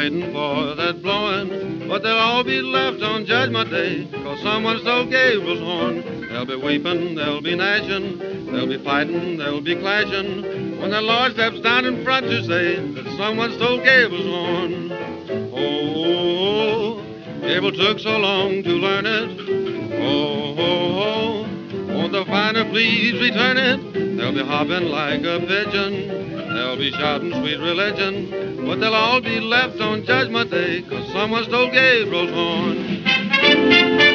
waiting for that blowing, but they'll all be left on Judgment Day, 'cause someone stole Gabriel's horn. They'll be weeping, they'll be gnashing, they'll be fighting, they'll be clashing, when the Lord steps down in front to say that someone stole Gabriel's horn. Oh, Gabriel took so long to learn it. Oh, won't the finder please return it? They'll be hopping like a pigeon, they'll be shouting sweet religion, but they'll all be left on Judgment Day, 'cause someone stole Gabriel's horn.